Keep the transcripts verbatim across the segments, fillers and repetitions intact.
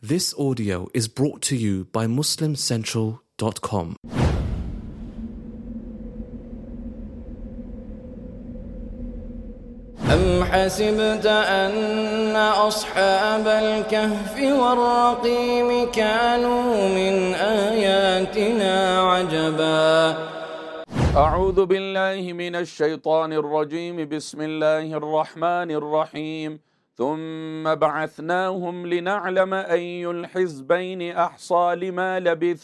This audio is brought to you by Muslim Central dot com. أم حسبت أن أصحاب الكهف والرقيم كانوا من آياتنا عجبا أعوذ بالله من الشيطان الرجيم بسم الله الرحمن الرحيم ثم بعثناهم لنعلم أي الحزبين أحصى لما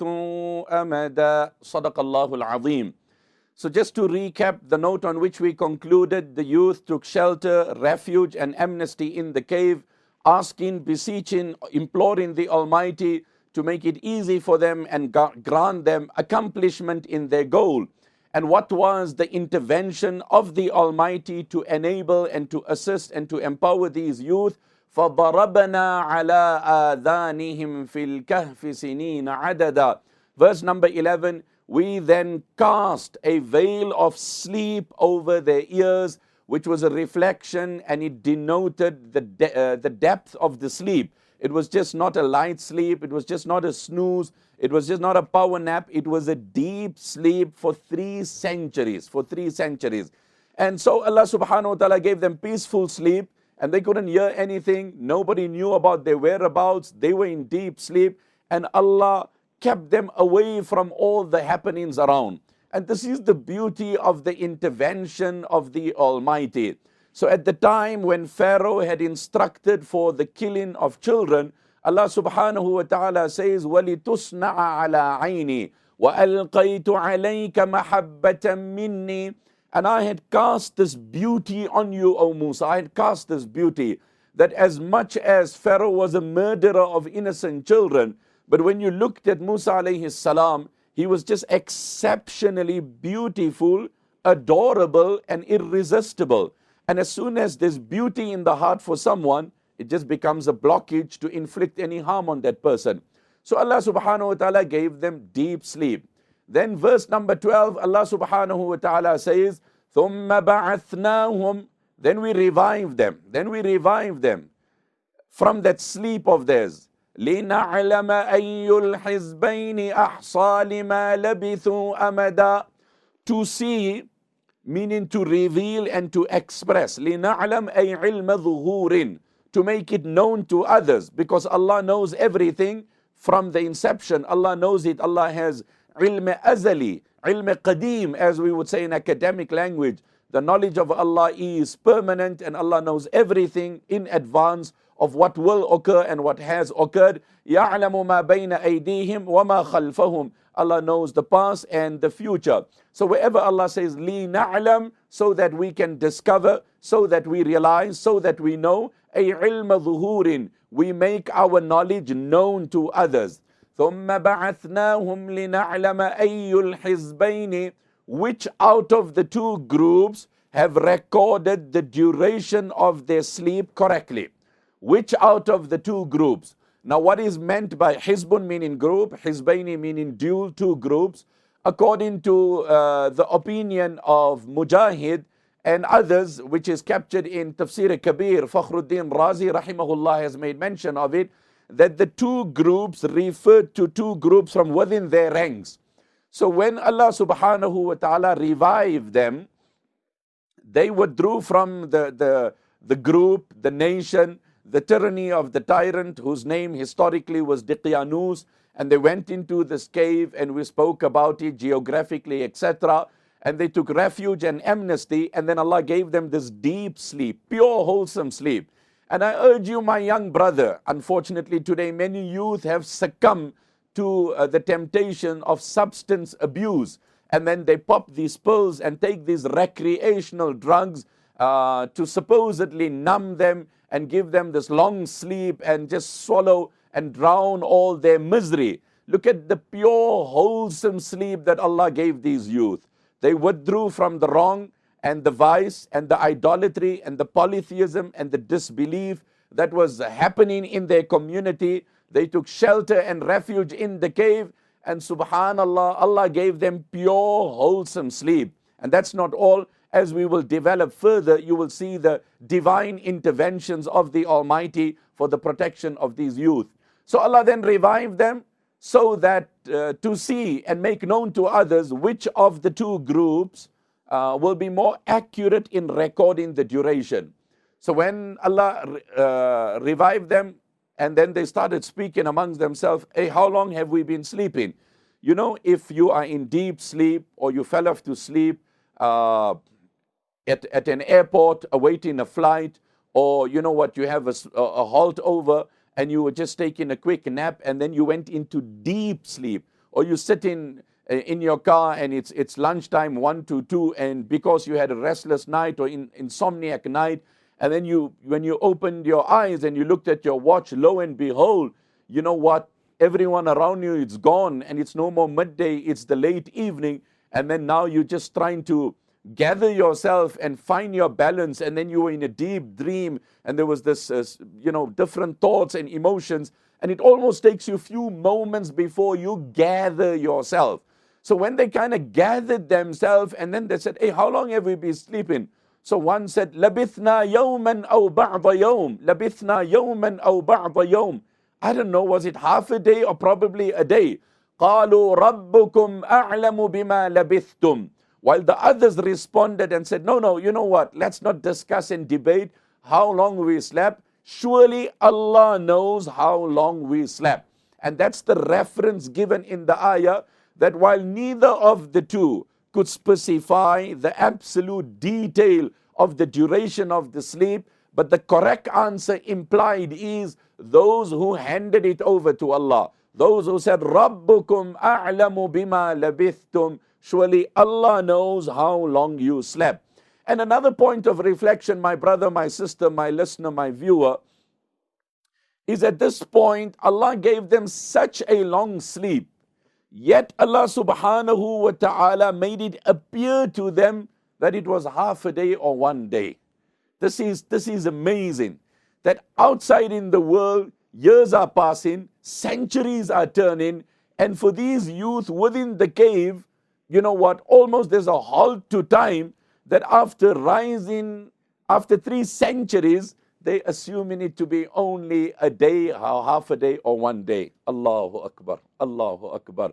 لبثوا أمدا صدق الله العظيم. So just to recap the note on which we concluded, the youth took shelter, refuge and amnesty in the cave, asking, beseeching, imploring the Almighty to make it easy for them and grant them accomplishment in their goal. And what was the intervention of the Almighty to enable and to assist and to empower these youth? فَضَرَبْنَا عَلَىٰ آذَانِهِمْ فِي الْكَهْفِ سِنِينَ عَدَدًا. Verse number eleven, we then cast a veil of sleep over their ears, which was a reflection and it denoted the, de- uh, the depth of the sleep. It was just not a light sleep, it was just not a snooze, it was just not a power nap, it was a deep sleep for three centuries, for three centuries. And so Allah subhanahu wa ta'ala gave them peaceful sleep and they couldn't hear anything, nobody knew about their whereabouts, they were in deep sleep and Allah kept them away from all the happenings around. And this is the beauty of the intervention of the Almighty. So at the time when Pharaoh had instructed for the killing of children, Allah subhanahu wa ta'ala says, وَلِتُصْنَعَ عَلَىٰ عَيْنِي وَأَلْقَيْتُ عَلَيْكَ مَحَبَّةً مِّنِّي. And I had cast this beauty on you, O Musa. I had cast this beauty that as much as Pharaoh was a murderer of innocent children, but when you looked at Musa alayhi salam, he was just exceptionally beautiful, adorable and irresistible. And as soon as there's beauty in the heart for someone, it just becomes a blockage to inflict any harm on that person. So Allah subhanahu wa ta'ala gave them deep sleep. Then verse number twelve, Allah subhanahu wa ta'ala says, ثُمَّ بَعَثْنَاهُمْ. Then we revived them. Then we revived them from that sleep of theirs. لِنَعْلَمَ أَيُّ الْحِزْبَيْنِ أَحْصَى لِمَا لَبِثُوا أَمَدًا. To see, meaning to reveal and to express. لِنَعْلَمْ أَيْ عِلْمَ ظُهُورٍ. To make it known to others, because Allah knows everything from the inception. Allah knows it. Allah has ilm azali, ilm qadim, as we would say in academic language. The knowledge of Allah is permanent and Allah knows everything in advance of what will occur and what has occurred. يَعْلَمُ مَا بَيْنَ أَيْدِيهِمْ وَمَا خَلْفَهُمْ. Allah knows the past and the future. So wherever Allah says, li na'lam, so that we can discover, so that we realize, so that we know, ay ilma dhuhurin, we make our knowledge known to others. ثُمَّ بَعَثْنَاهُمْ لِنَعْلَمَ أَيُّ الْحِزْبَيْنِ. Which out of the two groups have recorded the duration of their sleep correctly? Which out of the two groups? Now what is meant by Hizbun meaning group, Hizbaini meaning dual, two groups, according to uh, the opinion of Mujahid and others, which is captured in Tafsir Kabir, Fakhruddin Razi rahimahullah has made mention of it, that the two groups referred to two groups from within their ranks. So when Allah subhanahu wa ta'ala revived them, they withdrew from the, the, the group, the nation, the tyranny of the tyrant whose name historically was Diqyanus, and they went into this cave and we spoke about it geographically, et cetera. And they took refuge and amnesty, and then Allah gave them this deep sleep, pure wholesome sleep. And I urge you, my young brother, unfortunately today many youth have succumbed to uh, the temptation of substance abuse, and then they pop these pills and take these recreational drugs uh, to supposedly numb them and give them this long sleep and just swallow and drown all their misery. Look at the pure wholesome sleep that Allah gave these youth. They withdrew from the wrong and the vice and the idolatry and the polytheism and the disbelief that was happening in their community. They took shelter and refuge in the cave, and subhanallah, Allah gave them pure wholesome sleep. And that's not all. As we will develop further, you will see the divine interventions of the Almighty for the protection of these youth. So Allah then revived them so that uh, to see and make known to others which of the two groups uh, will be more accurate in recording the duration. So when Allah uh, revived them, and then they started speaking amongst themselves, hey, how long have we been sleeping? You know, if you are in deep sleep or you fell off to sleep uh, at, at an airport awaiting a flight, or you know what, you have a, a halt over and you were just taking a quick nap and then you went into deep sleep, or you sit in, in your car and it's, it's lunchtime, one to two, and because you had a restless night or in, insomniac night, and then you, when you opened your eyes and you looked at your watch, lo and behold, you know what? Everyone around you, it's gone, and it's no more midday, it's the late evening, and then now you're just trying to gather yourself and find your balance, and then you were in a deep dream, and there was this, uh, you know, different thoughts and emotions, and it almost takes you a few moments before you gather yourself. So when they kind of gathered themselves, and then they said, hey, how long have we been sleeping? So one said, لَبِثْنَا يَوْمًا أَوْ بَعْضَ يَوْمٍ لَبِثْنَا يَوْمًا أَوْ بَعْضَ يَوْمٍ. I don't know, was it half a day or probably a day? قَالُوا رَبُّكُمْ أَعْلَمُ بِمَا لَبِثْتُمْ. While the others responded and said, no, no, you know what? Let's not discuss and debate how long we slept. Surely Allah knows how long we slept. And that's the reference given in the ayah, that while neither of the two could specify the absolute detail of the duration of the sleep, but the correct answer implied is those who handed it over to Allah. Those who said, Rabbukum a'lamu bima labithtum. Surely Allah knows how long you slept. And another point of reflection, my brother, my sister, my listener, my viewer, is at this point, Allah gave them such a long sleep. Yet Allah subhanahu wa ta'ala made it appear to them that it was half a day or one day. This is, this is amazing. That outside in the world, years are passing, centuries are turning, and for these youth within the cave, you know what, almost there's a halt to time, that after rising, after three centuries, they assuming it to be only a day, half a day or one day. Allahu Akbar, Allahu Akbar.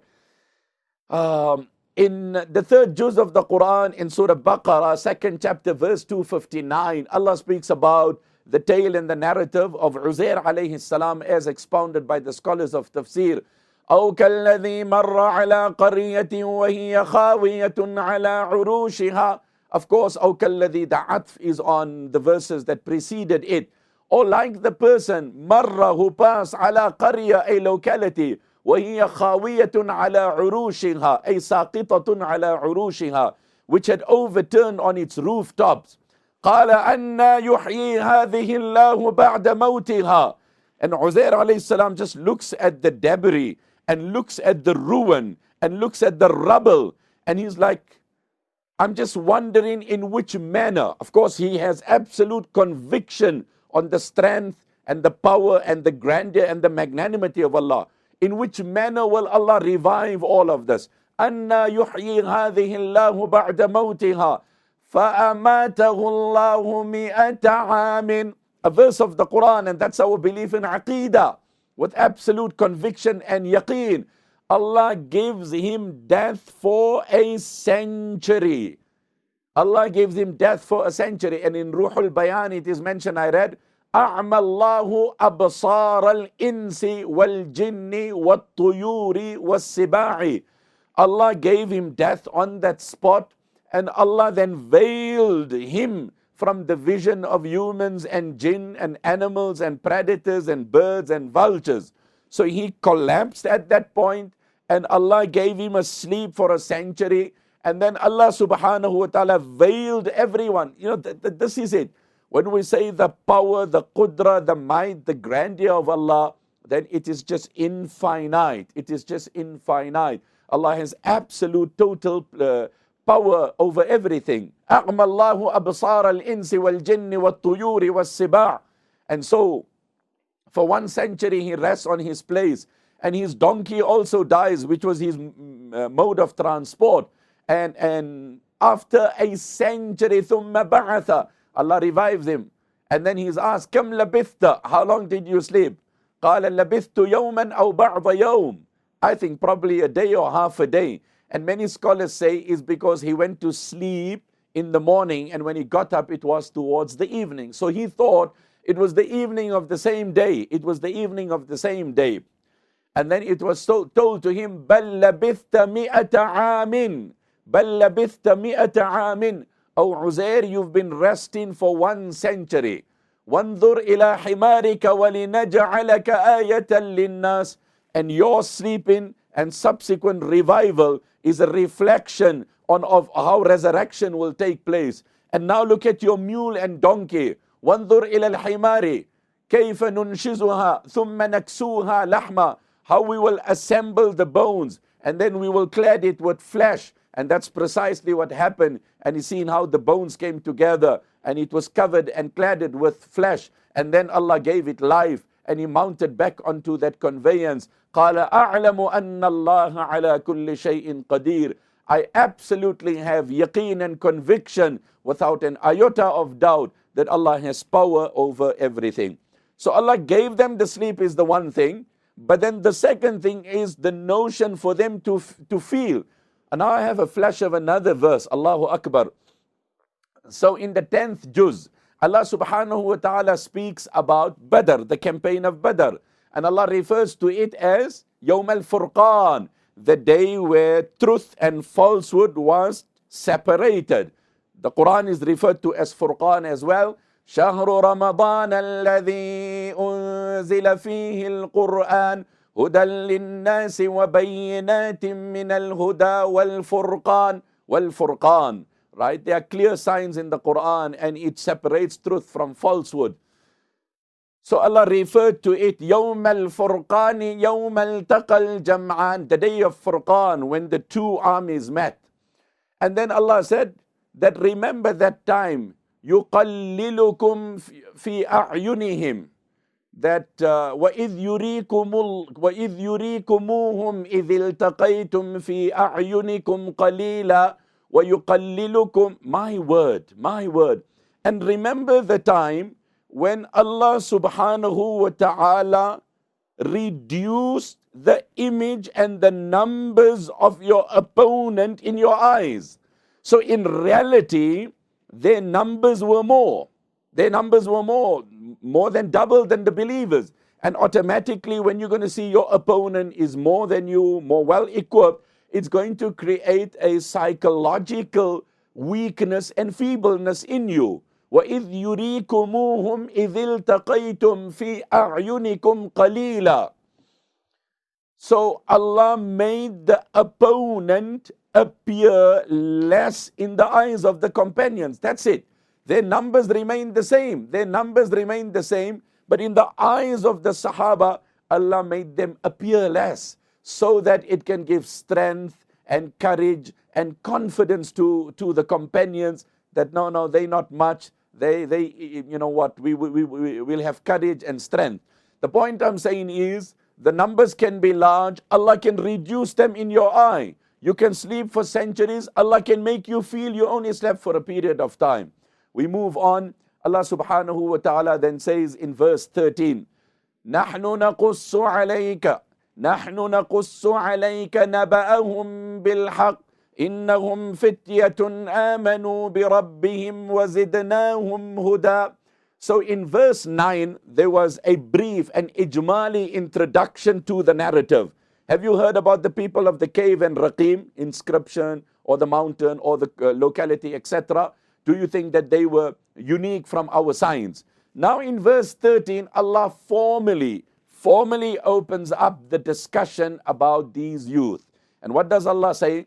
Um, in the third juz of the Quran, in Surah Baqarah, second chapter, verse two fifty-nine, Allah speaks about the tale and the narrative of Uzair alayhi salam, as expounded by the scholars of tafsir. أو كالذي مر على قرية وهي خاوية على عروشها. Of course, أو كالذي, the atf is on the verses that preceded it. Or like the person, مر, who passed, على قرية, a locality, وهي خاوية على عروشها, أي ساقطة على عروشها, which had overturned on its rooftops. قال أَنَّا يُحْيِي هَذِهِ اللَّهُ بَعْدَ مَوْتِهَا. And Uzair alayhi salam just looks at the debris and looks at the ruin and looks at the rubble, and he's like, I'm just wondering in which manner. Of course, he has absolute conviction on the strength and the power and the grandeur and the magnanimity of Allah. In which manner will Allah revive all of this? أَنَّا يُحْيِي هَذِهِ اللَّهُ بَعْدَ مَوْتِهَا فَأَمَاتَهُ اللَّهُ مِئَةَ عَامٍ. A verse of the Quran, and that's our belief in Aqidah, with absolute conviction and yaqeen. Allah gives him death for a century. Allah gives him death for a century. And in Ruhul Bayan it is mentioned, I read, أَعْمَى اللَّهُ أَبْصَارَ الْإِنسِ وَالْجِنِّ وَالطُّيُورِ وَالسِّبَاعِ. Allah gave him death on that spot, and Allah then veiled him from the vision of humans and jinn and animals and predators and birds and vultures. So he collapsed at that point, and Allah gave him a sleep for a century, and then Allah subhanahu wa ta'ala veiled everyone. You know, th- th- this is it. When we say the power, the qudra, the might, the grandeur of Allah, then it is just infinite. It is just infinite. Allah has absolute, total uh, power over everything. أَعْمَى اللَّهُ أَبْصَارَ الْإِنسِ وَالْجِنِّ وَالطُّيُورِ وَالسِّبَاعِ. And so, for one century he rests on his place, and his donkey also dies, which was his uh, mode of transport. And, and after a century, ثُمَّ بَعَثَ, Allah revives him. And then he's asked, كَمْ لَبِثْتَ, how long did you sleep? قال لبثت يوما أو بعض يوم. I think probably a day or half a day. And many scholars say is because he went to sleep in the morning, and when he got up, it was towards the evening. So he thought it was the evening of the same day. It was the evening of the same day. And then it was so told to him, بَلْ لَبِثْتَ مِئَةَ عَامٍ بَلْ لَبِثْتَ مِئَةَ عَامٍ. O Uzair, you've been resting for one century. وَانظُرْ إِلَى حِمَارِكَ وَلِنَجْعَلَكَ آيَةً لِلنَّاسِ. And your sleeping and subsequent revival is a reflection on of how resurrection will take place. And now look at your mule and donkey. وَانظُرْ إِلَى الْحِمَارِ كَيْفَ نُنْشِزُهَا ثُمَّ نَكْسُوهَا لَحْمًا. How we will assemble the bones and then we will clad it with flesh. And that's precisely what happened. And you seen how the bones came together and it was covered and cladded with flesh. And then Allah gave it life and he mounted back onto that conveyance. قَالَ أَعْلَمُ أَنَّ اللَّهَ عَلَى كُلِّ شَيْءٍ قَدِيرٌ. I absolutely have yaqeen and conviction without an iota of doubt that Allah has power over everything. So Allah gave them the sleep is the one thing. But then the second thing is the notion for them to, to feel. And now I have a flash of another verse. Allahu Akbar. So in the tenth juz, Allah subhanahu wa ta'ala speaks about Badr, the campaign of Badr. And Allah refers to it as Yawm al-Furqan, the day where truth and falsehood was separated. The Quran is referred to as Furqan as well. شهر رمضان الذي أنزل فيه القرآن هدى للناس وبينات من الهدى والفرقان والفرقان. Right? There are clear signs in the Quran and it separates truth from falsehood. So Allah referred to it يوم الفرقان يوم التقى الجمعان, the day of Furqan, when the two armies met. And then Allah said that remember that time يُقَلِّلُكُمْ فِي أَعْيُنِهِمْ, that uh, وَإِذْ يُرِيكُمُ وَإِذْ يُرِيكُمُوهُمْ إِذِ الْتَقَيْتُمْ فِي أَعْيُنِكُمْ قَلِيلًا وَيُقَلِّلُكُمْ. My word, my word. And remember the time when Allah subhanahu wa ta'ala reduced the image and the numbers of your opponent in your eyes. So in reality, their numbers were more. Their numbers were more, more than double than the believers. And automatically when you're going to see your opponent is more than you, more well equipped, it's going to create a psychological weakness and feebleness in you. وَإِذْ يُرِيكُمُوهُمْ إِذِ الْتَقَيْتُمْ فِي أَعْيُنِكُمْ قَلِيلًا. So Allah made the opponent appear less in the eyes of the companions. That's it. Their numbers remain the same. Their numbers remain the same. But in the eyes of the Sahaba, Allah made them appear less so that it can give strength and courage and confidence to, to the companions that no, no, they not much. They, they, you know what, we, we, we will have courage and strength. The point I'm saying is the numbers can be large. Allah can reduce them in your eye. You can sleep for centuries. Allah can make you feel you only slept for a period of time. We move on. Allah subhanahu wa ta'ala then says in verse thirteen, نَحْنُ نَقُصُّ عَلَيْكَ نَحْنُ نَقُصُّ عَلَيْكَ نَبَأَهُمْ بِالْحَقِّ إِنَّهُمْ فِتْيَةٌ آمَنُوا بِرَبِّهِمْ وَزِدْنَاهُمْ هُدًى. So in verse nine, there was a brief and ijmali introduction to the narrative. Have you heard about the people of the cave and Raqim, inscription, or the mountain, or the uh, locality, et cetera? Do you think that they were unique from our signs? Now in verse thirteen, Allah formally, formally opens up the discussion about these youth. And what does Allah say?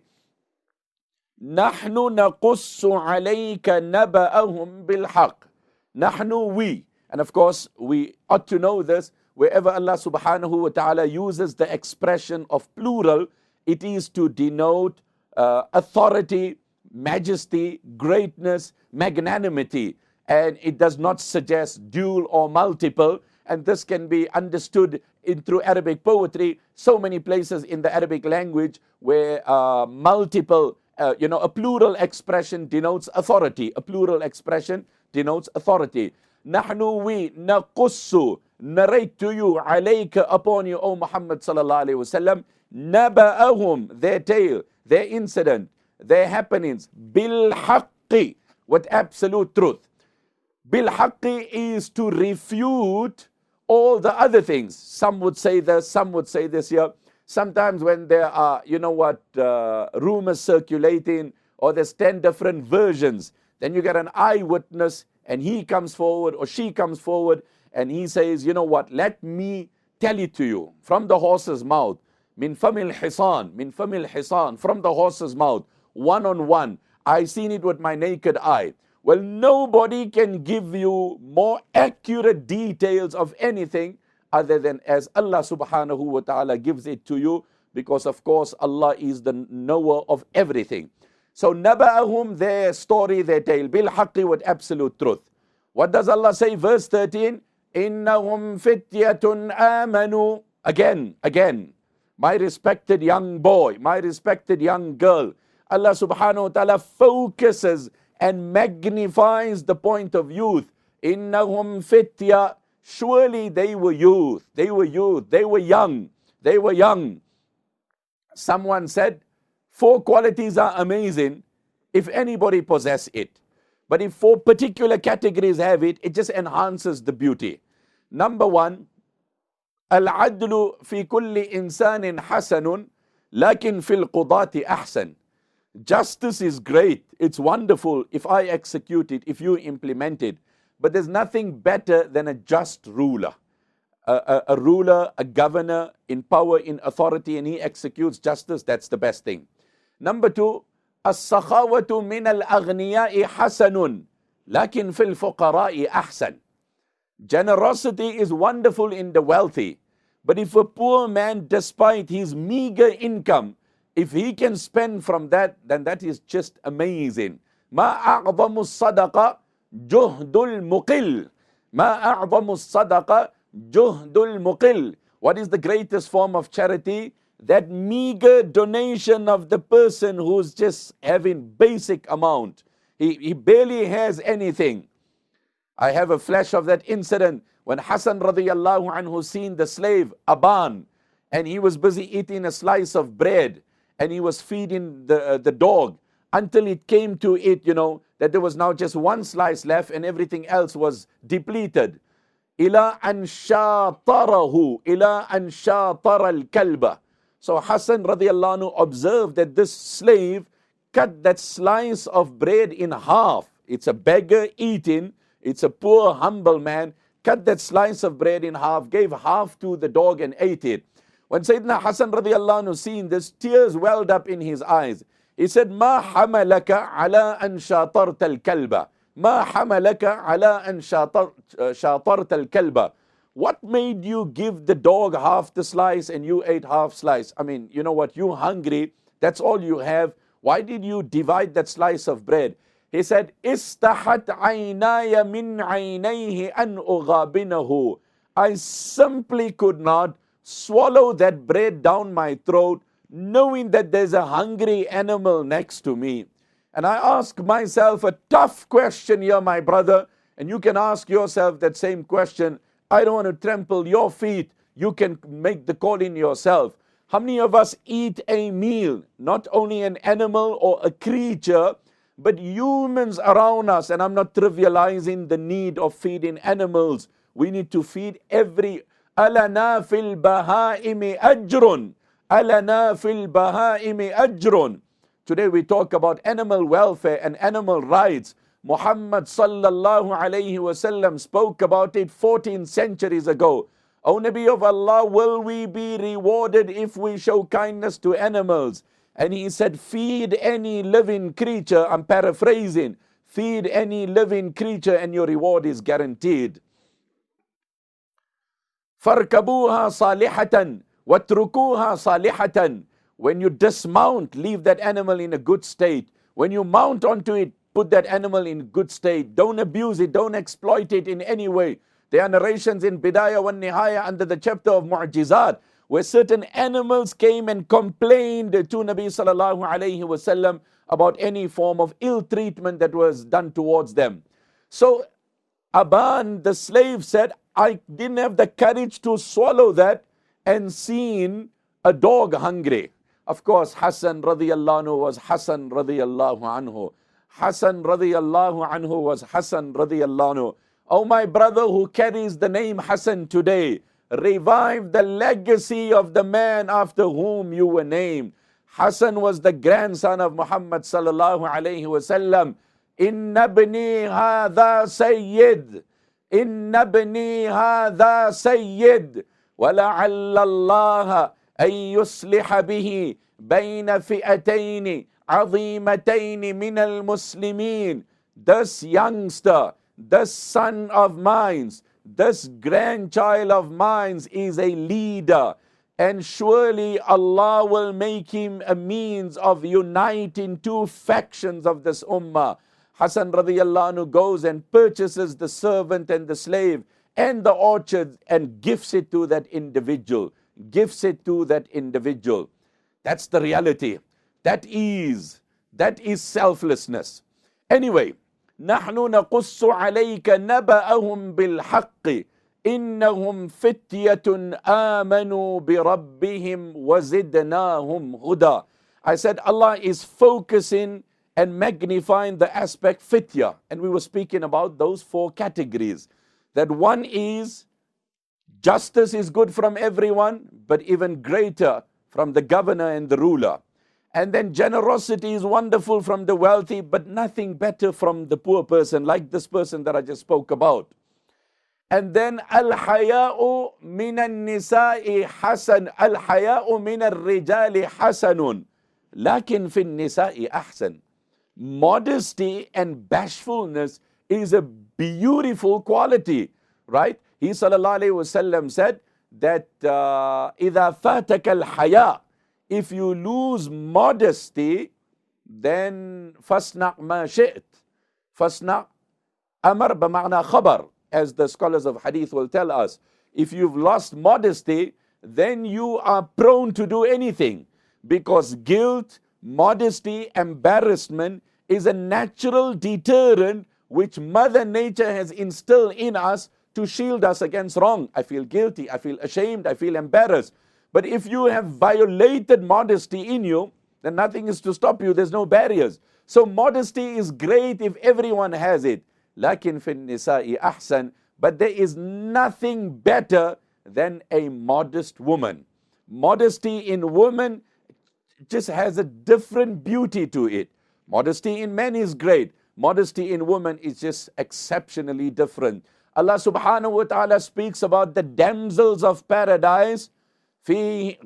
نَحْنُ نَقُصُّ عَلَيْكَ نَبَأَهُمْ بِالْحَقِّ. Nahnu, we. And of course, we ought to know this. Wherever Allah subhanahu wa ta'ala uses the expression of plural, it is to denote uh, authority, majesty, greatness, magnanimity. And it does not suggest dual or multiple. And this can be understood in through Arabic poetry. So many places in the Arabic language where uh, multiple, uh, you know, a plural expression denotes authority. A plural expression denotes authority. Nahnu, we, naqussu, narrate to you, alayka, upon you, O Muhammad sallallahu alayhi wasallam, naba'ahum, their tale, their incident, their happenings, bil haqqi, with absolute truth. Bil haqqi is to refute all the other things. Some would say this, some would say this here. Sometimes when there are, you know what, uh, rumors circulating, or there's ten different versions, then you get an eyewitness and he comes forward or she comes forward and he says, you know what, let me tell it to you from the horse's mouth. Min famil hisan, min famil hisan, from the horse's mouth, one on one. I seen it with my naked eye. Well, nobody can give you more accurate details of anything other than as Allah subhanahu wa ta'ala gives it to you, because of course Allah is the knower of everything. So naba'ahum, their story, their tale, bil haqqi, with absolute truth. What does Allah say? Verse thirteen, innahum fityatun amanu. Again, again, my respected young boy, my respected young girl, Allah subhanahu wa ta'ala focuses and magnifies the point of youth. Innahum fitya, surely they were youth, they were youth, they were young, they were young. Someone said, four qualities are amazing if anybody possess it. But if four particular categories have it, it just enhances the beauty. Number one, al-adlu fi kulli insanin hasanun, lakin fil qudati ahsan. Justice is great, it's wonderful if I execute it, if you implement it. But there's nothing better than a just ruler. A, a, a ruler, a governor in power, in authority, and he executes justice, that's the best thing. Number two, as-sakhawatu min al-aghniyai hasanun, lakin fil fuqara'i ahsan. Generosity is wonderful in the wealthy, but if a poor man, despite his meager income, if he can spend from that, then that is just amazing. Ma a'zamu sadaqa juhdul muqil. Ma a'zamu sadaqa juhdul muqil. What is the greatest form of charity? That meager donation of the person who's just having basic amount. He, he barely has anything. I have a flash of that incident when Hassan radiyallahu anhu seen the slave Aban, and he was busy eating a slice of bread, and he was feeding the, uh, the dog, until it came to it, you know, that there was now just one slice left and everything else was depleted. Ila an shatarahu, ila an shatara al-kalba. So Hassan radiallahu anhu observed that this slave cut that slice of bread in half. It's a beggar eating, it's a poor, humble man, cut that slice of bread in half, gave half to the dog and ate it. When Sayyidina Hassan radiallahu anhu seen this, tears welled up in his eyes. He said, Ma hamalaka ala an shatarta al-kalba. Ma hamalaka ala an shatarta al-kalba. What made you give the dog half the slice and you ate half slice? I mean, you know what, you hungry, that's all you have. Why did you divide that slice of bread? He said, Istahat aynaya min aynayhi an ughabinahu. I simply could not swallow that bread down my throat, knowing that there's a hungry animal next to me. And I ask myself a tough question here, my brother, and you can ask yourself that same question. I don't want to trample your feet. You can make the call in yourself. How many of us eat a meal, not only an animal or a creature, but humans around us? And I'm not trivializing the need of feeding animals. We need to feed every أَلَنَا فِي الْبَهَائِمِ أَجْرٌ أَلَنَا فِي الْبَهَائِمِ أَجْرٌ. Today we talk about animal welfare and animal rights. Muhammad sallallahu alayhi wasallam spoke about it fourteen centuries ago. O Nabi of Allah, will we be rewarded if we show kindness to animals? And he said, feed any living creature. I'm paraphrasing. Feed any living creature and your reward is guaranteed. فَارْكَبُوهَا صَالِحَةً وَاتْرُكُوهَا صَالِحَةً. When you dismount, leave that animal in a good state. When you mount onto it, put that animal in good state. Don't abuse it, don't exploit it in any way. There are narrations in Bidayah wa Nihaya under the chapter of Mu'jizat, where certain animals came and complained to Nabi sallallahu alayhi wasallam about any form of ill treatment that was done towards them. So Aban, the slave, said, I didn't have the courage to swallow that and seen a dog hungry. Of course, Hassan radiallahu anhu was Hassan radiallahu anhu. Hassan radiallahu anhu was Hassan radiallahu anhu. Oh, my brother who carries the name Hassan today, revive the legacy of the man after whom you were named. Hassan was the grandson of Muhammad sallallahu alayhi wasallam. Inna bni hadha sayyid. Inna bni hadha sayyid. وَلَعَلَّ اللَّهَ أَن يُصْلِحَ بِهِ بَيْنَ فِئَتَيْنِ عَظِيمَتَيْنِ مِنَ الْمُسْلِمِينَ. This youngster, this son of mine, this grandchild of mine is a leader, and surely Allah will make him a means of uniting two factions of this ummah. Hassan radiallahu anhu goes and purchases the servant and the slave and the orchard and gives it to that individual. Gives it to that individual. That's the reality. That is, that is selflessness. Anyway, نحن نقص عليك نبأهم بالحق إنهم فتية آمنوا بربهم وزدناهم هدى. I said Allah is focusing and magnifying the aspect fitya. And we were speaking about those four categories. That one is justice is good from everyone, but even greater from the governor and the ruler. And then generosity is wonderful from the wealthy, but nothing better from the poor person, like this person that I just spoke about. And then al-haya'u min al-nisa'i hasan, al-haya'u min al-rijali hasanun, lakin fi al-nisa'i ahsan. Modesty and bashfulness is a beautiful quality, right? He sallallahu alayhi wasallam said that uh, إِذَا فَاتَكَ الْحَيَاء, if you lose modesty, then فَاسْنَعْ مَا شِئْت. فَاسْنَعْ أمر بمعنى خبر, as the scholars of hadith will tell us. If you've lost modesty, then you are prone to do anything, because guilt, modesty, embarrassment is a natural deterrent which Mother Nature has instilled in us to shield us against wrong. I feel guilty, I feel ashamed, I feel embarrassed. But if you have violated modesty in you, then nothing is to stop you, there's no barriers. So modesty is great if everyone has it. Lakin fin nisa'i ahsan, but there is nothing better than a modest woman. Modesty in women just has a different beauty to it. Modesty in men is great. Modesty in women is just exceptionally different. Allah subhanahu wa ta'ala speaks about the damsels of paradise. فِيهِنَّ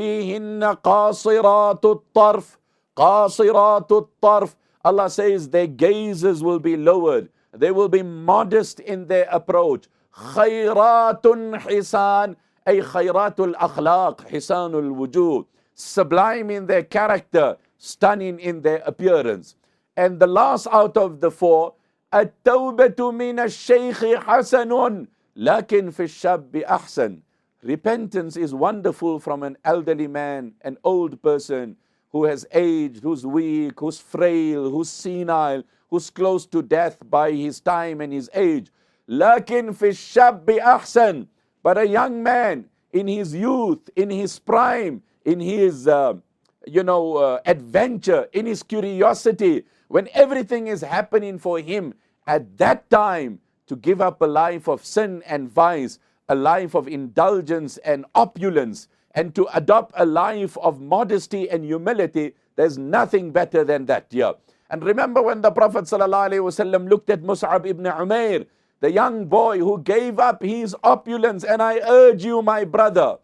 قَاصِرَاتُ الطَّرْفِ قَاصِرَاتُ الطَّرْفِ. Allah says their gazes will be lowered. They will be modest in their approach. خَيْرَاتٌ حِسَانٌ, أي خَيْرَاتُ الْأَخْلَاقِ حِسَانُ الْوُجُودِ. Sublime in their character, stunning in their appearance. And the last out of the four, التوبة من الشيخ حسن لكن في الشاب أحسن. Repentance is wonderful from an elderly man, an old person who has aged, who's weak, who's frail, who's senile, who's close to death by his time and his age. لكن في الشاب أحسن. But a young man in his youth, in his prime, in his uh, you know, uh, adventure, in his curiosity, when everything is happening for him, at that time, to give up a life of sin and vice, a life of indulgence and opulence, and to adopt a life of modesty and humility, there's nothing better than that here. And remember when the Prophet ﷺ looked at Mus'ab ibn Umair, the young boy who gave up his opulence, and I urge you, my brother,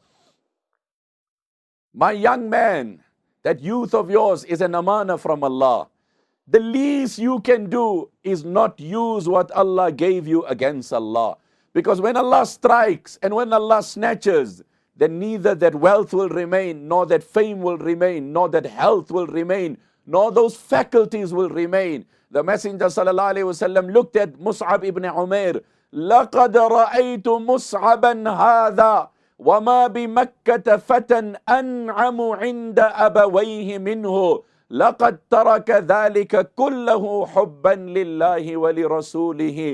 my young man, that youth of yours is an amana from Allah. The least you can do is not use what Allah gave you against Allah. Because when Allah strikes and when Allah snatches, then neither that wealth will remain, nor that fame will remain, nor that health will remain, nor those faculties will remain. The Messenger sallallahu alaihi wasallam looked at Mus'ab ibn Umair. لَقَدْ رَأَيْتُ مُصْعَبًا هَذَا وَمَا بِمَكَّةَ فَتًى أَنْعَمُ عِنْدَ أَبَوَيْهِ مِنْهُ لَقَدْ تَرَكَ ذَلِكَ كُلَّهُ حُبًّا لِلَّهِ وَلِرَسُولِهِ.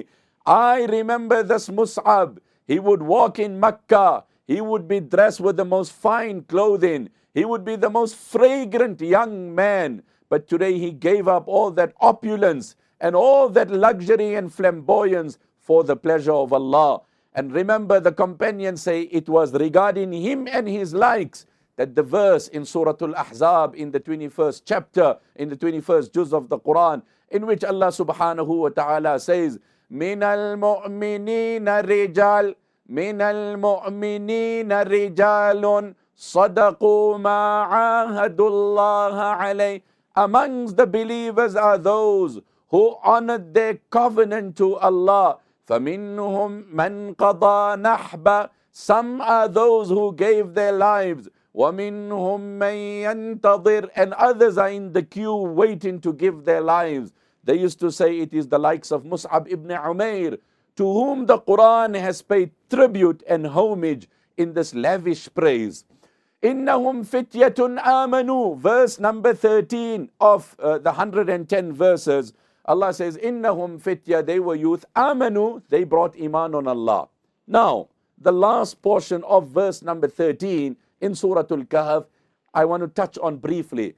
I remember this Mus'ab. He would walk in Makkah. He would be dressed with the most fine clothing. He would be the most fragrant young man. But today he gave up all that opulence and all that luxury and flamboyance for the pleasure of Allah. And remember, the companions say it was regarding him and his likes that the verse in Surah Al-Ahzab in the twenty-first chapter, in the twenty-first juz of the Quran, in which Allah subhanahu wa ta'ala says, مِنَ الْمُؤْمِنِينَ رِجَالٌ مِنَ الْمُؤْمِنِينَ رِجَالٌ صَدَقُوا مَا عَاهَدُوا اللَّهَ عَلَيْهِ. Amongst the believers are those who honored their covenant to Allah. فَمِنْهُمْ مَنْ قَضَى نَحْبًا. Some are those who gave their lives. وَمِنْهُمْ مَنْ يَنْتَظِرُ. And others are in the queue waiting to give their lives. They used to say it is the likes of Mus'ab ibn Umair, to whom the Quran has paid tribute and homage in this lavish praise. إِنَّهُمْ فِتْيَةٌ آمَنُوا. Verse number thirteen of uh, the one hundred ten verses. Allah says, إِنَّهُمْ فِتْيَةٌ. They were youth. آمَنُوا. They brought iman on Allah. Now, the last portion of verse number thirteen in Surah Al-Kahf, I want to touch on briefly.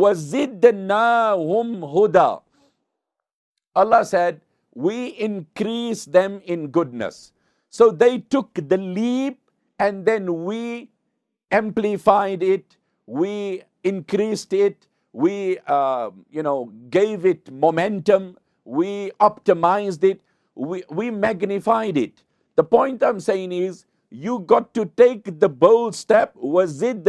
وَزِدْنَاهُمْ هُدًى. Allah said, we increase them in goodness. So they took the leap and then we amplified it, we increased it, we uh, you know, gave it momentum, we optimized it, we, we magnified it. The point I'm saying is, you got to take the bold step. وَزِدْنَاهُمْ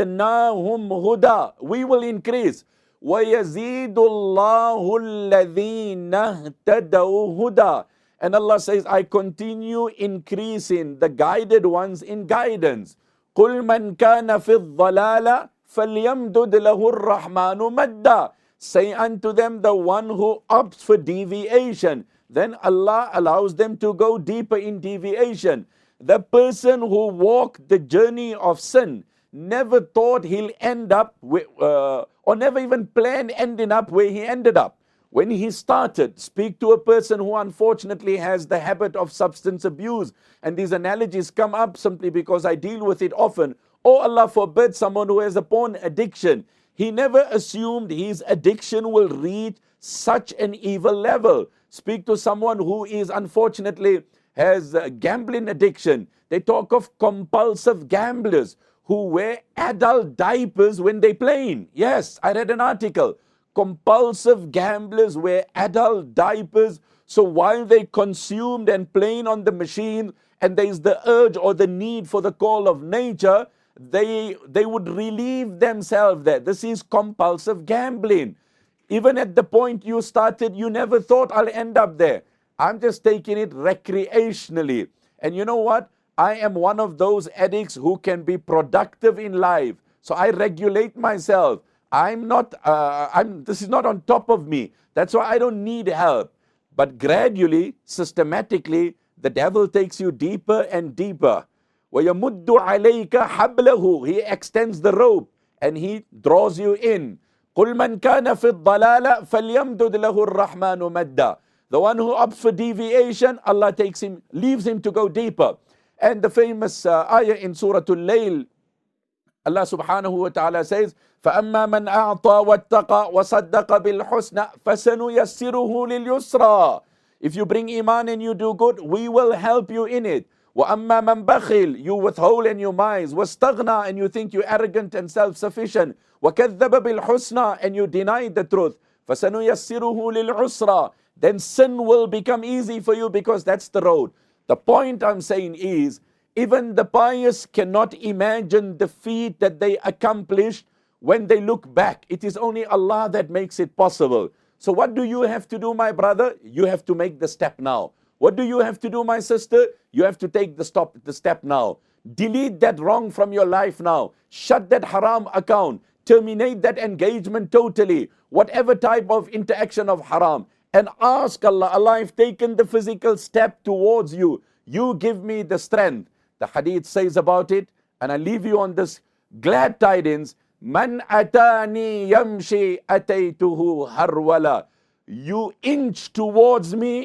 هُدًى. We will increase. وَيَزِيدُ اللَّهُ الَّذِينَ اهْتَدَوْا هُدًى. And Allah says, I continue increasing the guided ones in guidance. قُلْ مَنْ كَانَ فِي الضَّلَالَ فَلْيَمْدُدْ لَهُ الرَّحْمَنُ مَدًّا. Say unto them, the one who opts for deviation, then Allah allows them to go deeper in deviation. The person who walked the journey of sin never thought he'll end up with, uh, or never even planned ending up where he ended up. When he started, speak to a person who unfortunately has the habit of substance abuse. And these analogies come up simply because I deal with it often. Oh, Allah forbid, someone who has a porn addiction. He never assumed his addiction will reach such an evil level. Speak to someone who is unfortunately has a gambling addiction. They talk of compulsive gamblers who wear adult diapers when they playing. Yes, I read an article. Compulsive gamblers wear adult diapers. So while they consumed and playing on the machine, and there is the urge or the need for the call of nature, they, they would relieve themselves there. This is compulsive gambling. Even at the point you started, you never thought I'll end up there. I'm just taking it recreationally. And you know what? I am one of those addicts who can be productive in life. So I regulate myself. I'm not, uh, I'm, this is not on top of me. That's why I don't need help. But gradually, systematically, the devil takes you deeper and deeper. وَيَمُدُّ عَلَيْكَ حَبْلَهُ. He extends the rope and he draws you in. قُلْ مَنْ كَانَ فِي الضَّلَالَ فَلْيَمْدُدْ لَهُ الرَّحْمَنُ مَدًّا. The one who opts for deviation, Allah takes him, leaves him to go deeper. And the famous uh, ayah in Surah Al-Layl, Allah subhanahu wa ta'ala says, فَأَمَّا مَنْ أَعْطَى وَاتَّقَى وَصَدَّقَ بِالْحُسْنَى فَسَنُيَسِّرُهُ لِلْيُسْرَى. If you bring iman and you do good, we will help you in it. وَأَمَّا مَنْ بَخِلْ. You withhold and you minds. وَاسْتَغْنَى. And you think you're arrogant and self-sufficient. وَكَذَّبَ بِالْحُسْنَى. And you deny the truth. فَسَنُيَسِّرُهُ لِلْعُسْرَى. Then sin will become easy for you because that's the road. The point I'm saying is, even the pious cannot imagine the feat that they accomplished when they look back. It is only Allah that makes it possible. So what do you have to do, my brother? You have to make the step now. What do you have to do, my sister? You have to take the, stop, the step now. Delete that wrong from your life now. Shut that haram account. Terminate that engagement totally. Whatever type of interaction of haram. And ask Allah, Allah, I've taken the physical step towards you. You give me the strength. The hadith says about it, and I leave you on this glad tidings. Man atani yamshi ataytuhu harwala. You inch towards me,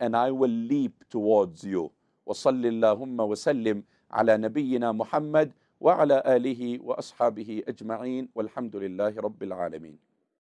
and I will leap towards you. وصل اللهم وسلم على نبينا محمد وعلى آله وأصحابه أجمعين والحمد لله رب العالمين.